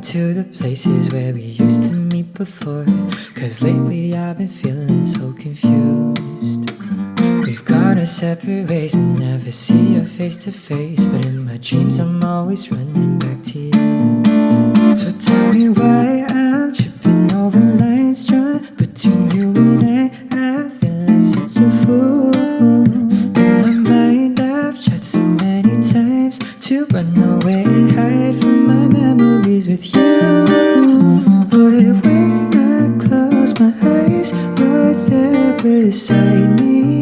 going to the places where we used to meet before. Cause lately I've been feeling so confused. We've gone our separate ways and never see you face to face. But in my dreams I'm always running back to you. So tell me why I'm tripping over lines drawn between you and I feel like such a fool. In my mind I've tried so many times to run away and hide from my memories with you. But when I close my eyes, you're there beside me.